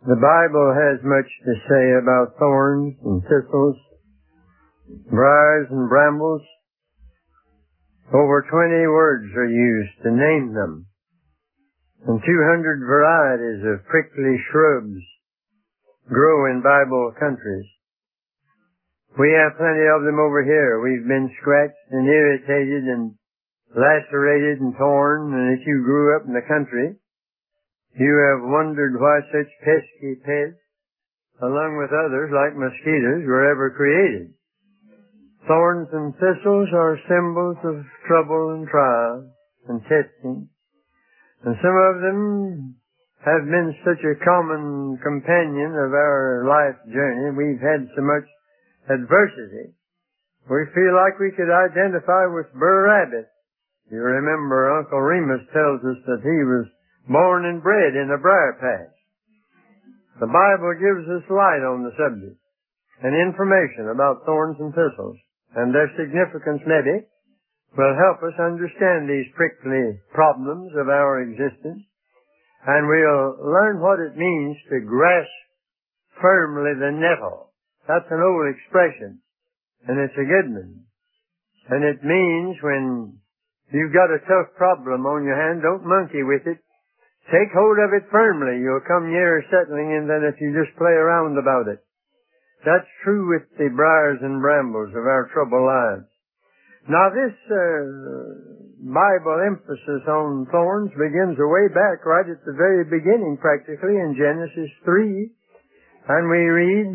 The Bible has much to say about thorns and thistles, briars and brambles. Over 20 words are used to name them, and 200 varieties of prickly shrubs grow in Bible countries. We have plenty of them over here. We've been scratched and irritated and lacerated and torn, and if you grew up in the country, you have wondered why such pesky pests, along with others like mosquitoes, were ever created. Thorns and thistles are symbols of trouble and trial and testing, and some of them have been such a common companion of our life journey. We've had so much adversity. We feel like we could identify with Br'er Rabbit. You remember Uncle Remus tells us that he was born and bred in a briar patch. The Bible gives us light on the subject and information about thorns and thistles, and their significance maybe will help us understand these prickly problems of our existence, and we'll learn what it means to grasp firmly the nettle. That's an old expression, and it's a good one. And it means when you've got a tough problem on your hand, don't monkey with it. Take hold of it firmly. You'll come nearer settling in than if you just play around about it. That's true with the briars and brambles of our troubled lives. Now this Bible emphasis on thorns begins way back right at the very beginning, practically, in Genesis 3. And we read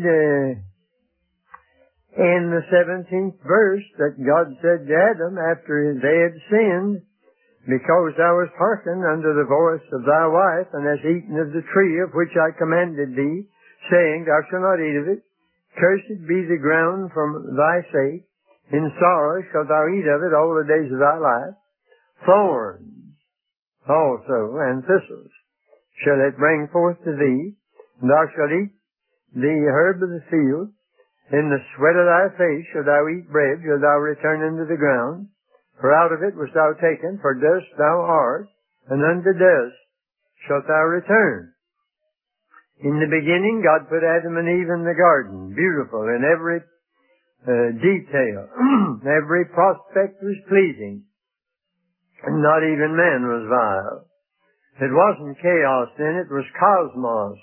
in the 17th verse that God said to Adam after they had sinned, "Because thou hast hearkened unto the voice of thy wife, and hast eaten of the tree of which I commanded thee, saying, Thou shalt not eat of it. Cursed be the ground from thy sake. In sorrow shalt thou eat of it all the days of thy life. Thorns also and thistles shall it bring forth to thee. And thou shalt eat the herb of the field. In the sweat of thy face shalt thou eat bread, till thou return into the ground. For out of it wast thou taken, for dust thou art, and unto dust shalt thou return." In the beginning, God put Adam and Eve in the garden, beautiful in every detail. Every prospect was pleasing, and not even man was vile. It wasn't chaos then, it was cosmos.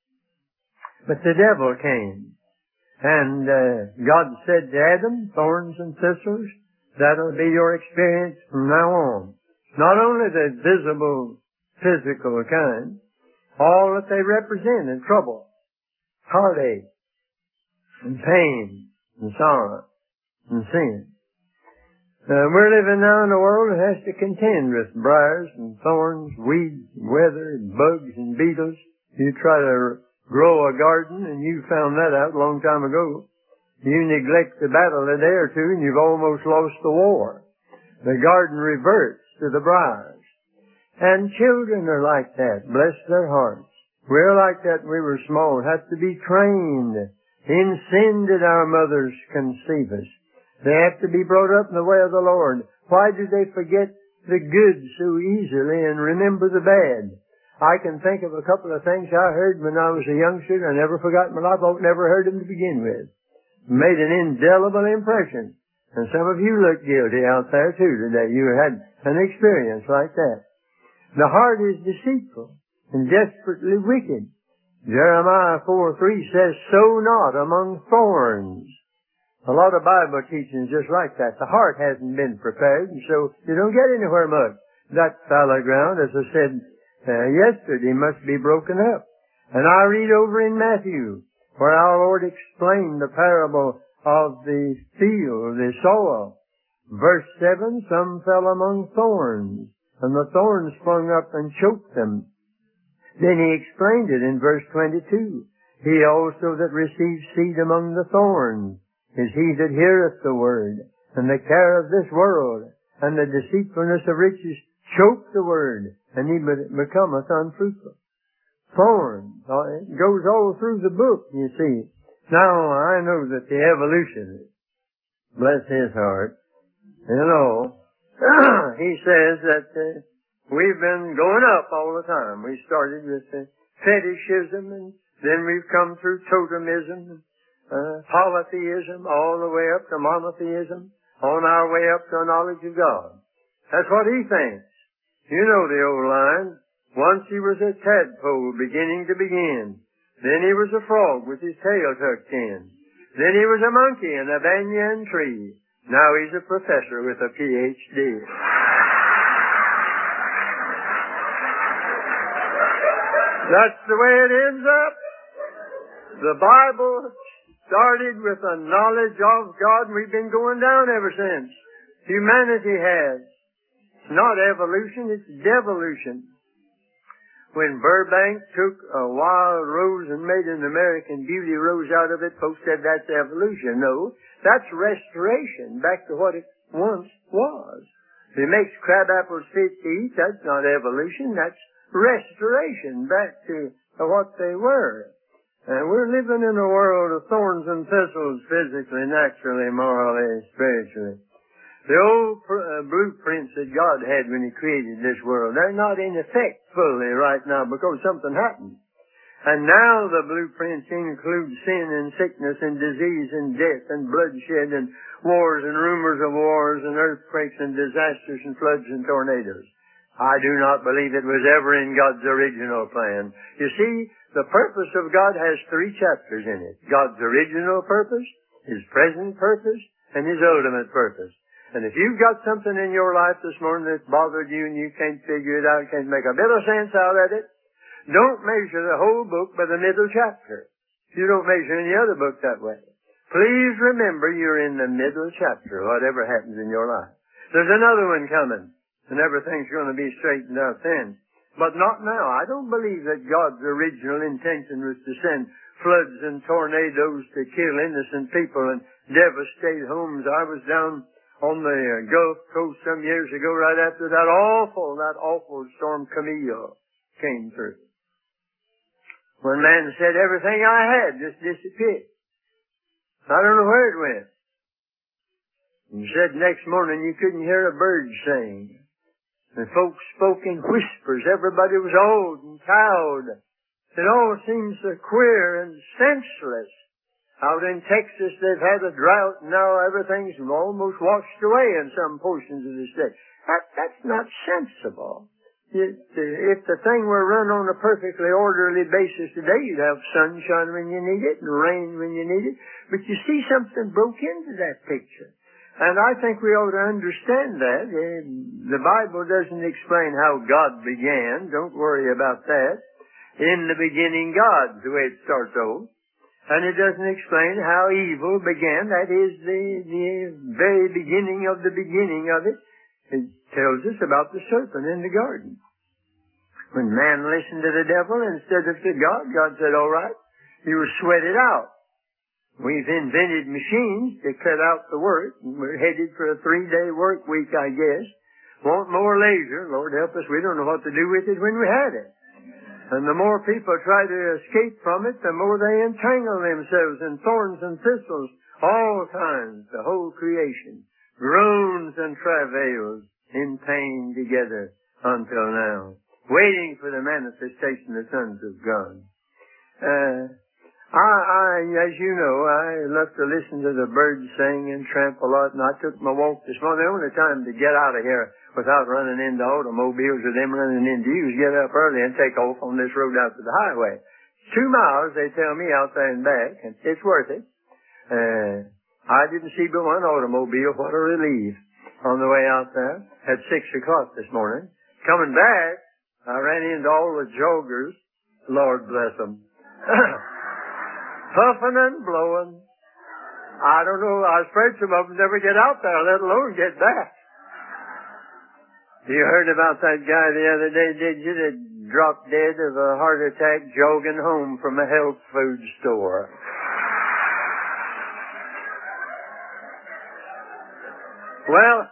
But the devil came, and God said to Adam, "Thorns and thistles, that'll be your experience from now on." Not only the visible, physical kind, all that they represent in trouble, heartache, and pain, and sorrow, and sin. We're living now in a world that has to contend with briars and thorns, weeds, weather, and bugs and beetles. You try to grow a garden, and you found that out a long time ago. You neglect the battle a day or two, and you've almost lost the war. The garden reverts to the briars. And children are like that, bless their hearts. We're like that when we were small, have to be trained. In sin did our mothers conceive us. They have to be brought up in the way of the Lord. Why do they forget the good so easily and remember the bad? I can think of a couple of things I heard when I was a youngster. I never forgot in my life. I've never heard them to begin with. Made an indelible impression. And some of you look guilty out there too today. You had an experience like that. The heart is deceitful and desperately wicked. Jeremiah 4:3 says, "Sow not among thorns." A lot of Bible teaching is just like that. The heart hasn't been prepared, and so you don't get anywhere much. That fallow ground, as I said yesterday, must be broken up. And I read over in Matthew, where our Lord explained the parable of the field, the soil. Verse 7, "Some fell among thorns, and the thorns sprung up and choked them." Then he explained it in verse 22. "He also that receives seed among the thorns is he that heareth the word, and the care of this world, and the deceitfulness of riches choke the word, and he becometh unfruitful." Thorns. It goes all through the book, you see. Now, I know that the evolutionist, bless his heart, he says that we've been going up all the time. We started with fetishism and Then we've come through totemism, polytheism, all the way up to monotheism, on our way up to a knowledge of God. That's what he thinks. You know the old line. Once he was a tadpole beginning to begin. Then he was a frog with his tail tucked in. Then he was a monkey in a banyan tree. Now he's a professor with a PhD. That's the way it ends up. The Bible started with a knowledge of God, and we've been going down ever since. Humanity has. It's not evolution, it's devolution. When Burbank took a wild rose and made an American Beauty rose out of it, folks said that's evolution. No, that's restoration back to what it once was. If it makes crab apples fit to eat, that's not evolution, that's restoration back to what they were. And we're living in a world of thorns and thistles, physically, naturally, morally, spiritually. The old blueprints that God had when He created this world, they're not in effect fully right now because something happened. And now the blueprints include sin and sickness and disease and death and bloodshed and wars and rumors of wars and earthquakes and disasters and floods and tornadoes. I do not believe it was ever in God's original plan. You see, the purpose of God has 3 chapters in it. God's original purpose, His present purpose, and His ultimate purpose. And if you've got something in your life this morning that's bothered you and you can't figure it out, can't make a bit of sense out of it, don't measure the whole book by the middle chapter. You don't measure any other book that way. Please remember you're in the middle chapter, whatever happens in your life. There's another one coming, and everything's going to be straightened out then. But not now. I don't believe that God's original intention was to send floods and tornadoes to kill innocent people and devastate homes. I was down on the Gulf Coast some years ago right after that awful storm Camille came through. One man said everything I had just disappeared. I don't know where it went. He said next morning you couldn't hear a bird sing. And folks spoke in whispers. Everybody was old and cowed. It all seems so queer and senseless. Out in Texas, they've had a drought, and now everything's almost washed away in some portions of the state. That's not sensible. If the thing were run on a perfectly orderly basis today, you'd have sunshine when you need it and rain when you need it. But you see something broke into that picture. And I think we ought to understand that. The Bible doesn't explain how God began. Don't worry about that. In the beginning, God, the way it starts off. And it doesn't explain how evil began. That is the very beginning of the beginning of it. It tells us about the serpent in the garden. When man listened to the devil instead of to God, God said, all right, you will sweat it out. We've invented machines to cut out the work. We're headed for a 3-day work week, I guess. Want more leisure. Lord help us, we don't know what to do with it when we had it. And the more people try to escape from it, the more they entangle themselves in thorns and thistles, all kinds, the whole creation, groans and travails in pain together until now, waiting for the manifestation of the sons of God. As you know, I love to listen to the birds sing and tramp a lot, and I took my walk this morning. The only time to get out of here without running into automobiles or them running into you is get up early and take off on this road out to the highway. 2 miles, they tell me, out there and back, and it's worth it. I didn't see but one automobile. What a relief on the way out there at 6 o'clock this morning. Coming back, I ran into all the joggers. Lord bless them. Puffing and blowing. I don't know. I was afraid some of them never get out there, let alone get back. You heard about that guy the other day, did you, that dropped dead of a heart attack jogging home from a health food store? Well,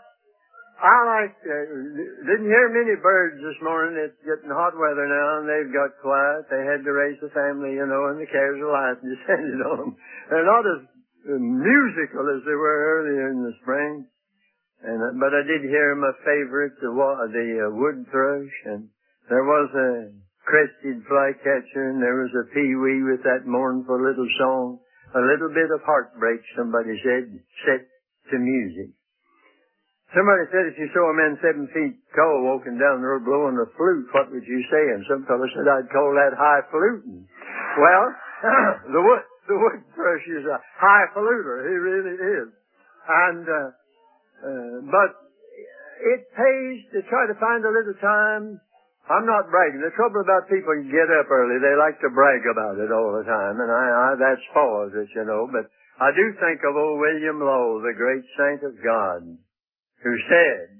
didn't hear many birds this morning. It's getting hot weather now, and they've got quiet. They had to raise a family, and the cares of life descended on them. They're not as musical as they were earlier in the spring. But I did hear my favorite, the wood thrush, and there was a crested flycatcher, and there was a peewee with that mournful little song. A little bit of heartbreak, somebody said, set to music. Somebody said if you saw a man 7 feet tall walking down the road blowing a flute, what would you say? And some fellow said, I'd call that highfalutin. Well, the wood thrush is a highfaluter. He really is. And, but it pays to try to find a little time. I'm not bragging. The trouble about people who get up early, they like to brag about it all the time. And that spoils it, you know. But I do think of old William Law, the great saint of God, who said,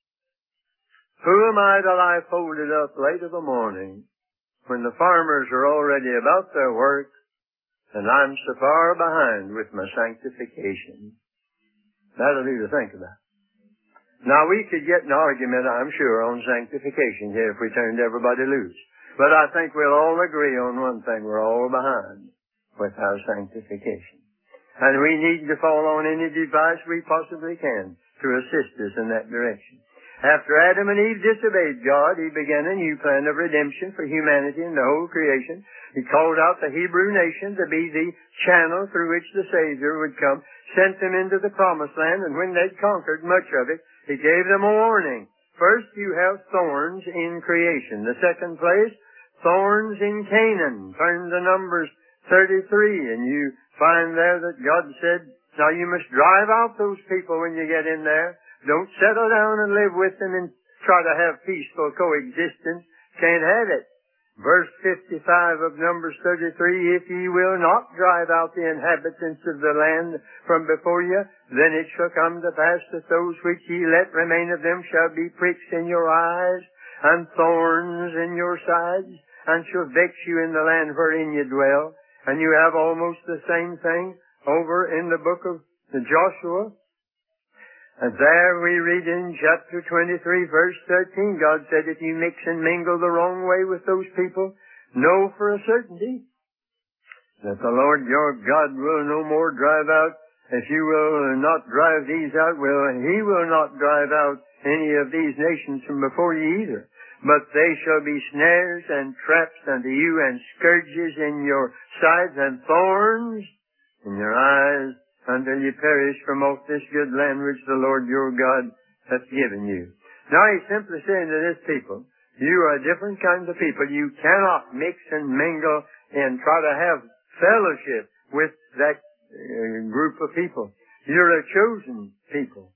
who am I to lie folded up late of a morning when the farmers are already about their work and I'm so far behind with my sanctification? That'll do to think about. Now, we could get an argument, I'm sure, on sanctification here if we turned everybody loose. But I think we'll all agree on one thing. We're all behind with our sanctification. And we need to fall on any device we possibly can to assist us in that direction. After Adam and Eve disobeyed God, He began a new plan of redemption for humanity and the whole creation. He called out the Hebrew nation to be the channel through which the Savior would come, sent them into the promised land, and when they'd conquered much of it, He gave them a warning. First, you have thorns in creation. The second place, thorns in Canaan. Turn to Numbers 33, and you find there that God said, now you must drive out those people when you get in there. Don't settle down and live with them and try to have peaceful coexistence. Can't have it. Verse 55 of Numbers 33, if ye will not drive out the inhabitants of the land from before you, then it shall come to pass that those which ye let remain of them shall be pricks in your eyes, and thorns in your sides, and shall vex you in the land wherein ye dwell. And you have almost the same thing over in the book of Joshua. And there we read in chapter 23, verse 13, God said, if you mix and mingle the wrong way with those people, know for a certainty that the Lord your God will no more drive out. If you will not drive these out, He will not drive out any of these nations from before you either. But they shall be snares and traps unto you, and scourges in your sides, and thorns in your eyes, until you perish from off this good land which the Lord your God hath given you. Now He's simply saying to this people, you are a different kind of people. You cannot mix and mingle and try to have fellowship with that group of people. You're a chosen people.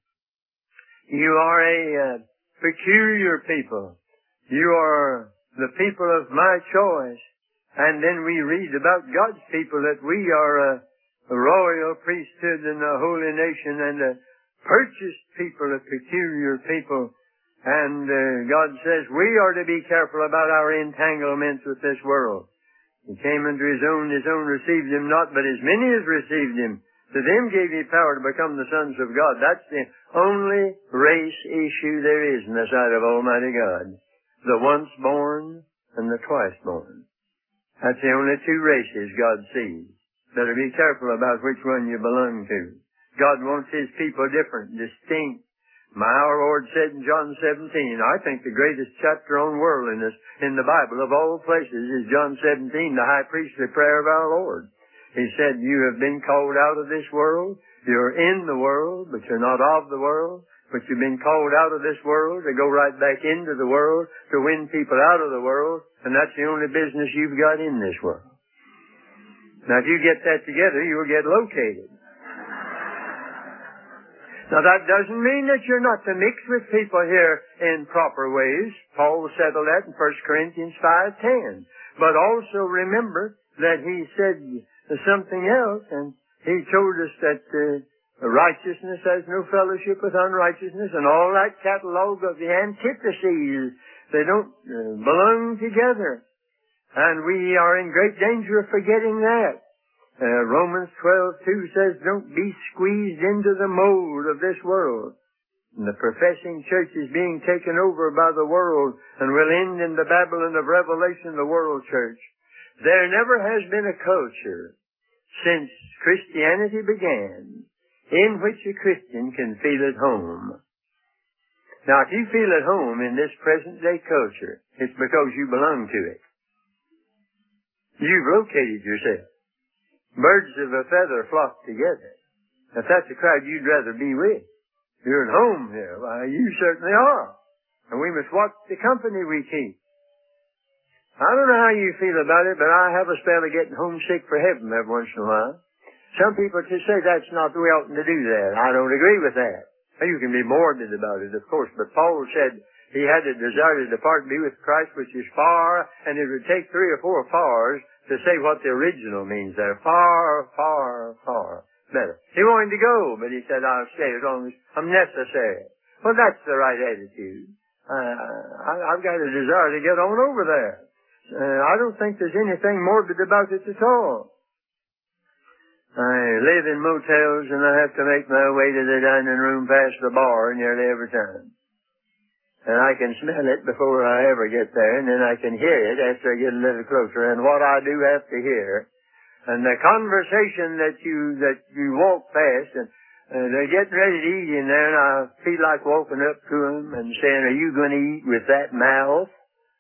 You are a peculiar people. You are the people of my choice. And then we read about God's people that we are a royal priesthood and a holy nation and a purchased people, a peculiar people. And God says we are to be careful about our entanglements with this world. He came unto His own received Him not, but as many as received Him, to them gave He power to become the sons of God. That's the only race issue there is in the sight of Almighty God. The once born and the twice born. That's the only two races God sees. Better be careful about which one you belong to. God wants His people different, distinct. Our Lord said in John 17, I think the greatest chapter on worldliness in the Bible of all places is John 17, the high priestly prayer of our Lord. He said, you have been called out of this world. You're in the world, but you're not of the world. But you've been called out of this world to go right back into the world, to win people out of the world, and that's the only business you've got in this world. Now, if you get that together, you'll get located. Now, that doesn't mean that you're not to mix with people here in proper ways. Paul settled that in 1 Corinthians 5:10. But also remember that he said something else, and he told us that righteousness has no fellowship with unrighteousness, and all that catalog of the antitheses, they don't belong together. And we are in great danger of forgetting that. Romans 12:2 says, don't be squeezed into the mold of this world. And the professing church is being taken over by the world and will end in the Babylon of Revelation, the world church. There never has been a culture since Christianity began in which a Christian can feel at home. Now, if you feel at home in this present day culture, it's because you belong to it. You've located yourself. Birds of a feather flock together. If that's a crowd you'd rather be with, you're at home here. Why, you certainly are. And we must watch the company we keep. I don't know how you feel about it, but I have a spell of getting homesick for heaven every once in a while. Some people just say that's not, we oughtn't to do that. I don't agree with that. You can be morbid about it, of course, but Paul said he had a desire to depart and be with Christ, which is far, and it would take 3 or 4 fars to say what the original means there. Far, far, far better. He wanted to go, but he said, I'll stay as long as I'm necessary. Well, that's the right attitude. I've got a desire to get on over there. I don't think there's anything morbid about it at all. I live in motels and I have to make my way to the dining room past the bar nearly every time. And I can smell it before I ever get there, and then I can hear it after I get a little closer. And what I do have to hear, and the conversation that you walk past, and they're getting ready to eat in there, and I feel like walking up to them and saying, are you going to eat with that mouth?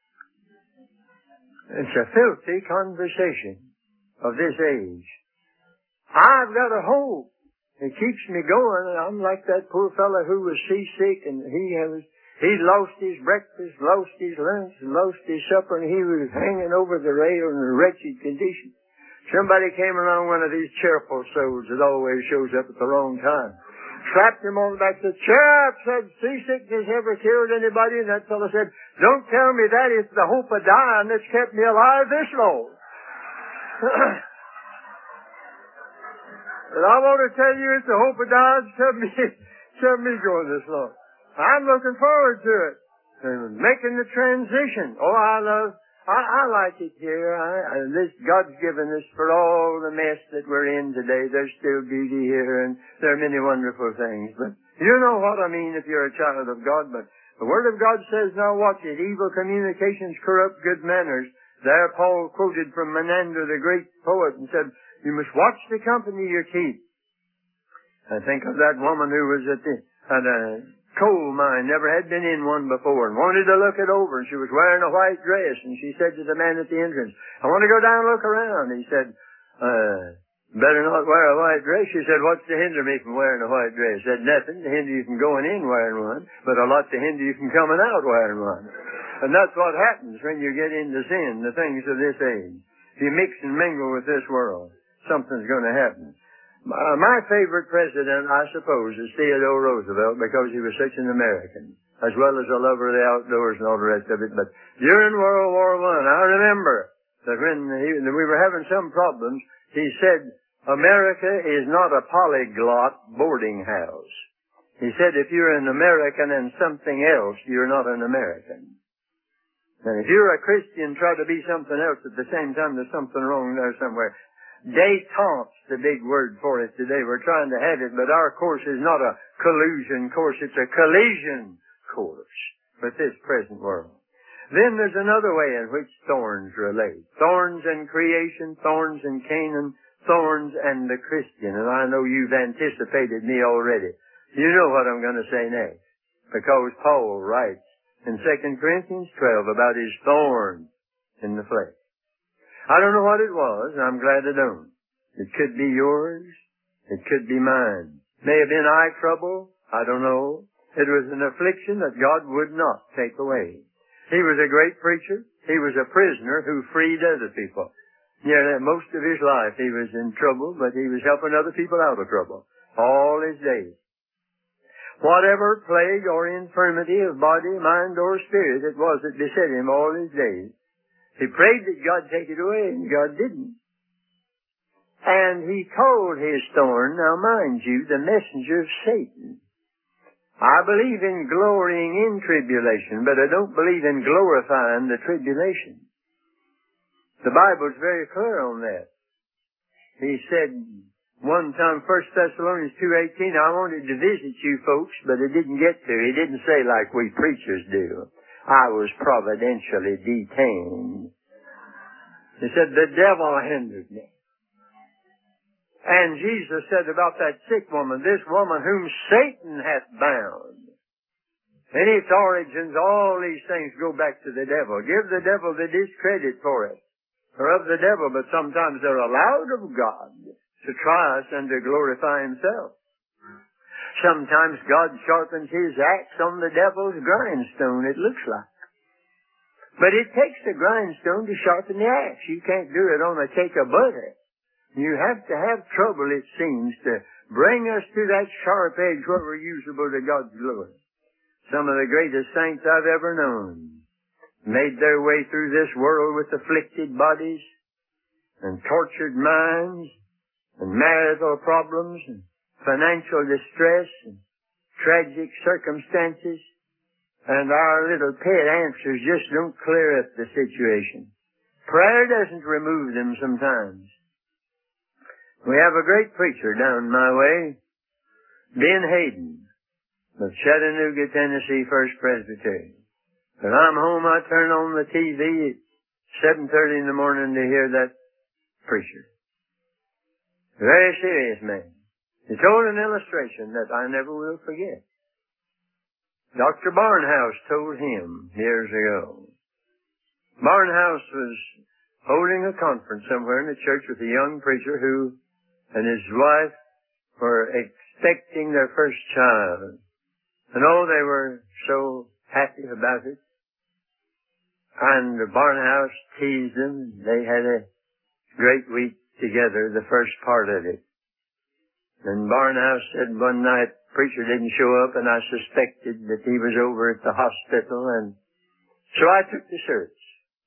It's a filthy conversation of this age. I've got a hope. It keeps me going. I'm like that poor fellow who was seasick, and he lost his breakfast, lost his lunch, lost his supper, and he was hanging over the rail in a wretched condition. Somebody came along, one of these cheerful souls that always shows up at the wrong time, slapped him on the back, said, cheer up, said, seasickness ever killed anybody? And that fellow said, don't tell me that. It's the hope of dying that's kept me alive this long. And I want to tell you, it's the hope of dying that's kept me going this long. I'm looking forward to it. And making the transition. Oh, I like it here. God's given us for all the mess that we're in today. There's still beauty here, and there are many wonderful things. But you know what I mean if you're a child of God. But the Word of God says, now watch it. Evil communications corrupt good manners. There Paul quoted from Menander, the great poet, and said, you must watch the company you keep. I think of that woman who was at a coal mine, never had been in one before, and wanted to look it over, and she was wearing a white dress, and she said to the man at the entrance, I want to go down and look around. He said, better not wear a white dress. She said, what's to hinder me from wearing a white dress? Said, nothing to hinder you from going in wearing one, but a lot to hinder you from coming out wearing one. And that's what happens when you get into sin, the things of this age. If you mix and mingle with this world, something's going to happen. My favorite president, I suppose, is Theodore Roosevelt, because he was such an American, as well as a lover of the outdoors and all the rest of it. But during World War I, I remember that when we were having some problems, he said, America is not a polyglot boarding house. He said, if you're an American and something else, you're not an American. And if you're a Christian, try to be something else at the same time, there's something wrong there somewhere. Détente's the big word for it today. We're trying to have it, but our course is not a collusion course. It's a collision course with this present world. Then there's another way in which thorns relate. Thorns and creation, thorns and Canaan, thorns and the Christian. And I know you've anticipated me already. You know what I'm going to say next. Because Paul writes in 2 Corinthians 12 about his thorn in the flesh. I don't know what it was, and I'm glad I don't. It could be yours. It could be mine. May have been eye trouble. I don't know. It was an affliction that God would not take away. He was a great preacher. He was a prisoner who freed other people. Yeah, most of his life he was in trouble, but he was helping other people out of trouble all his days. Whatever plague or infirmity of body, mind, or spirit it was that beset him all his days, he prayed that God take it away, and God didn't. And he called his thorn, now mind you, the messenger of Satan. I believe in glorying in tribulation, but I don't believe in glorifying the tribulation. The Bible's very clear on that. He said one time, 1 Thessalonians 2:18, I wanted to visit you folks, but it didn't get to. He didn't say like we preachers do. I was providentially detained. He said, the devil hindered me. And Jesus said about that sick woman, this woman whom Satan hath bound. In its origins, all these things go back to the devil. Give the devil the discredit for it. or of the devil, but sometimes they're allowed of God to try us and to glorify Himself. Sometimes God sharpens His axe on the devil's grindstone, it looks like. But it takes the grindstone to sharpen the axe. You can't do it on a cake of butter. You have to have trouble, it seems, to bring us to that sharp edge where we're usable to God's glory. Some of the greatest saints I've ever known made their way through this world with afflicted bodies and tortured minds and marital problems and financial distress and tragic circumstances, and our little pet answers just don't clear up the situation. Prayer doesn't remove them sometimes. We have a great preacher down my way, Ben Hayden, of Chattanooga, Tennessee, First Presbyterian. When I'm home, I turn on the TV at 7:30 in the morning to hear that preacher. Very serious man. He told an illustration that I never will forget. Dr. Barnhouse told him years ago. Barnhouse was holding a conference somewhere in the church with a young preacher who and his wife were expecting their first child. And oh, they were so happy about it. And Barnhouse teased them. They had a great week together, the first part of it. And Barnhouse said one night, preacher didn't show up, and I suspected that he was over at the hospital, and so I took the search.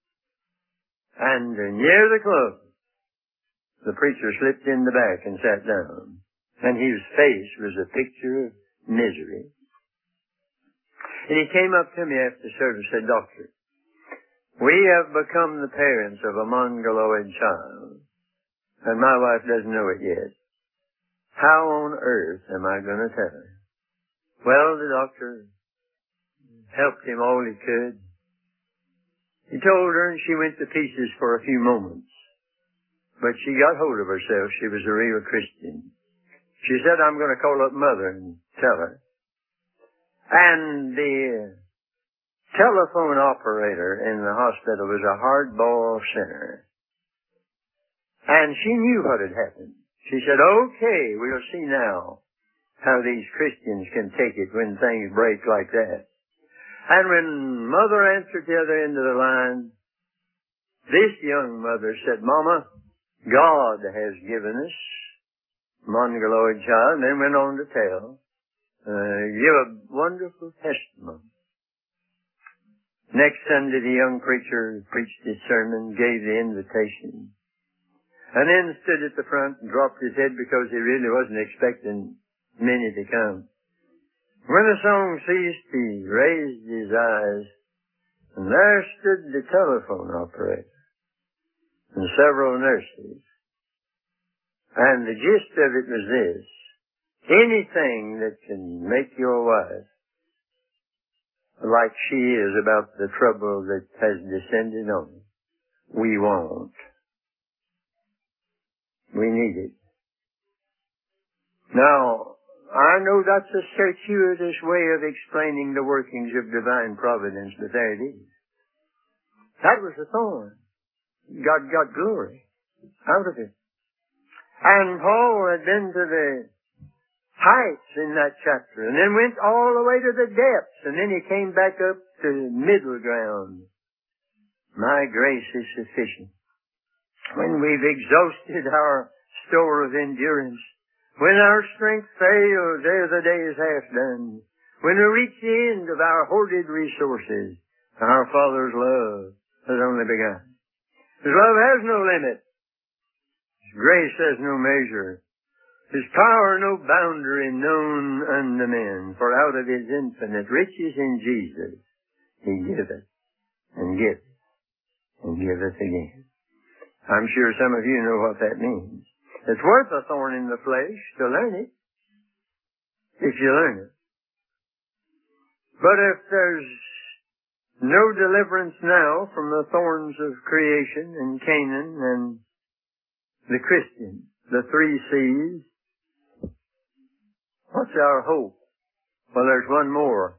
And near the close, the preacher slipped in the back and sat down, and his face was a picture of misery. And he came up to me after service and said, Doctor, we have become the parents of a mongoloid child, and my wife doesn't know it yet. How on earth am I going to tell her? Well, the doctor helped him all he could. He told her, and she went to pieces for a few moments. But she got hold of herself. She was a real Christian. She said, I'm going to call up Mother and tell her. And the telephone operator in the hospital was a hardball sinner. And she knew what had happened. She said, okay, we'll see now how these Christians can take it when things break like that. And when Mother answered the other end of the line, this young mother said, Mama, God has given us mongoloid child, and then went on to tell, give a wonderful testimony. Next Sunday, the young preacher preached his sermon, gave the invitation, and then stood at the front and dropped his head because he really wasn't expecting many to come. When the song ceased, he raised his eyes, and there stood the telephone operator and several nurses. And the gist of it was this: anything that can make your wife like she is about the trouble that has descended on her, we won't. We need it. Now, I know that's a circuitous way of explaining the workings of divine providence, but there it is. That was the thorn. God got glory out of it. And Paul had been to the heights in that chapter, and then went all the way to the depths, and then he came back up to the middle ground. My grace is sufficient. When we've exhausted our store of endurance, when our strength fails ere the day is half done, when we reach the end of our hoarded resources, our Father's love has only begun. His love has no limit. His grace has no measure. His power no boundary known unto men. For out of His infinite riches in Jesus, He giveth and giveth and giveth again. I'm sure some of you know what that means. It's worth a thorn in the flesh to learn it, if you learn it. But if there's no deliverance now from the thorns of creation and Canaan and the Christian, the 3 C's, what's our hope? Well, there's one more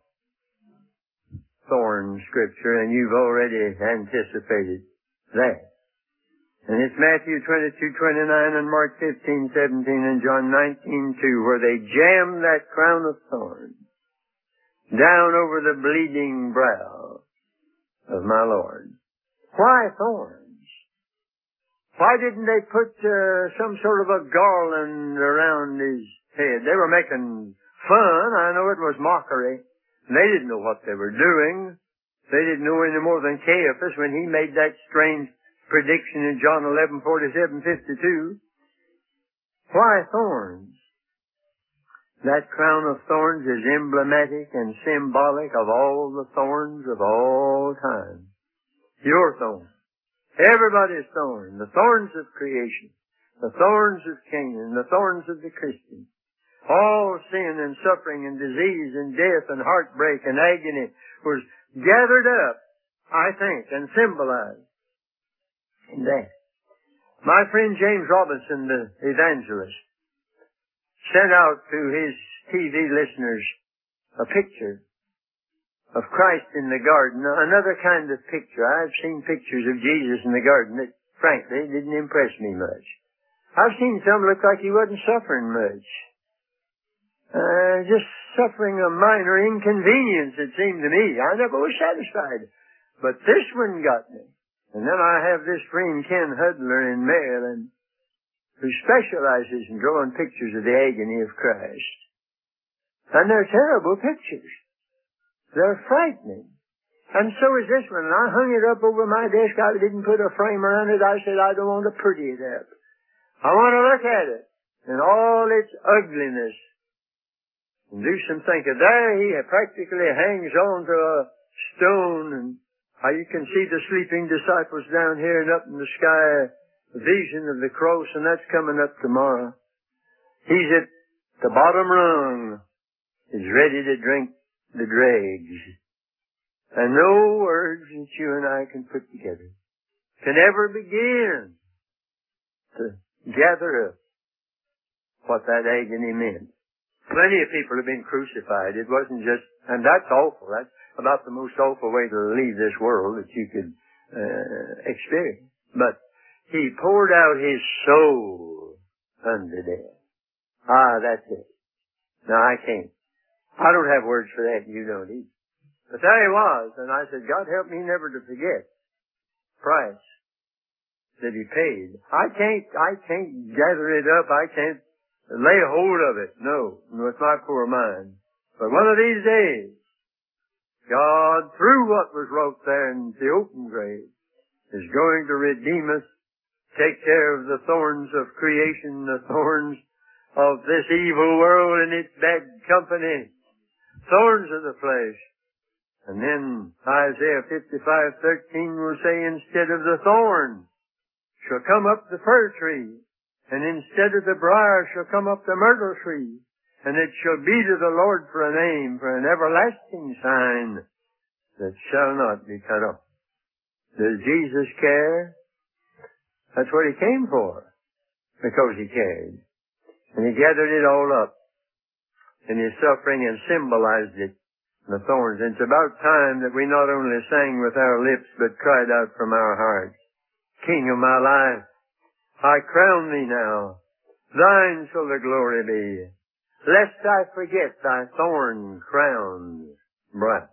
thorn scripture, and you've already anticipated that. And it's Matthew 22:29 and Mark 15:17 and John 19:2, where they jammed that crown of thorns down over the bleeding brow of my Lord. Why thorns? Why didn't they put some sort of a garland around his head? They were making fun. I know it was mockery. They didn't know what they were doing. They didn't know any more than Caiaphas when he made that strange prediction in John 11:47-52. Why thorns? That crown of thorns is emblematic and symbolic of all the thorns of all time. Your thorn. Everybody's thorn. The thorns of creation. The thorns of Canaan. The thorns of the Christian. All sin and suffering and disease and death and heartbreak and agony was gathered up, I think, and symbolized in that. My friend James Robinson, the evangelist, sent out to his TV listeners a picture of Christ in the garden, another kind of picture. I've seen pictures of Jesus in the garden that, frankly, didn't impress me much. I've seen some look like he wasn't suffering much. Just suffering a minor inconvenience, it seemed to me. I never was satisfied. But this one got me. And then I have this friend, Ken Hudler in Maryland, who specializes in drawing pictures of the agony of Christ. And they're terrible pictures. They're frightening. And so is this one. And I hung it up over my desk. I didn't put a frame around it. I said, I don't want to pretty it up. I want to look at it in all its ugliness and do some thinking. There he practically hangs on to a stone, and how you can see the sleeping disciples down here and up in the sky, the vision of the cross, and that's coming up tomorrow. He's at the bottom rung. He's ready to drink the dregs. And no words that you and I can put together can ever begin to gather up what that agony meant. Plenty of people have been crucified. It wasn't just, and that's awful. That's about the most awful way to leave this world that you could experience. But he poured out his soul unto death. That's it. No, I can't. I don't have words for that, and you don't either. But there he was, and I said, God help me never to forget price that he paid. I can't gather it up. I can't lay hold of it. No, with my poor mind. But one of these days, God, through what was wrote there in the open grave, is going to redeem us, take care of the thorns of creation, the thorns of this evil world and its bad company, thorns of the flesh. And then Isaiah 55:13 will say, instead of the thorn shall come up the fir tree, and instead of the briar shall come up the myrtle tree, and it shall be to the Lord for a name, for an everlasting sign that shall not be cut off. Does Jesus care? That's what he came for, because he cared. And he gathered it all up in his suffering and symbolized it, the thorns. And it's about time that we not only sang with our lips, but cried out from our hearts, King of my life, I crown thee now, thine shall the glory be, lest I forget thy thorn-crowned brow.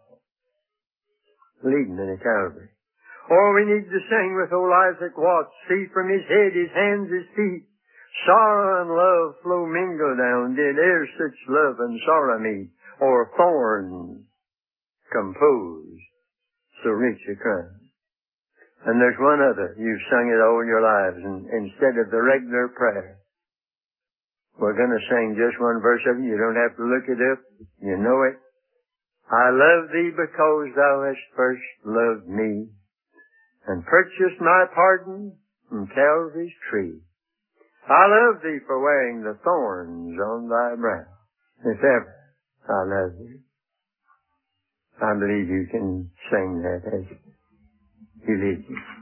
Leading in the Calvary. Or we need to sing with old Isaac Watts, see from his head, his hands, his feet, sorrow and love flow mingle down, did e'er such love and sorrow meet, or thorns compose so rich a crown. And there's one other, you've sung it all your lives, and instead of the regular prayer, we're going to sing just one verse of it. You don't have to look it up. You know it. I love thee because thou hast first loved me, and purchased my pardon from Calvary's tree. I love thee for wearing the thorns on thy brow. If ever I love thee. I believe you can sing that as you lead me.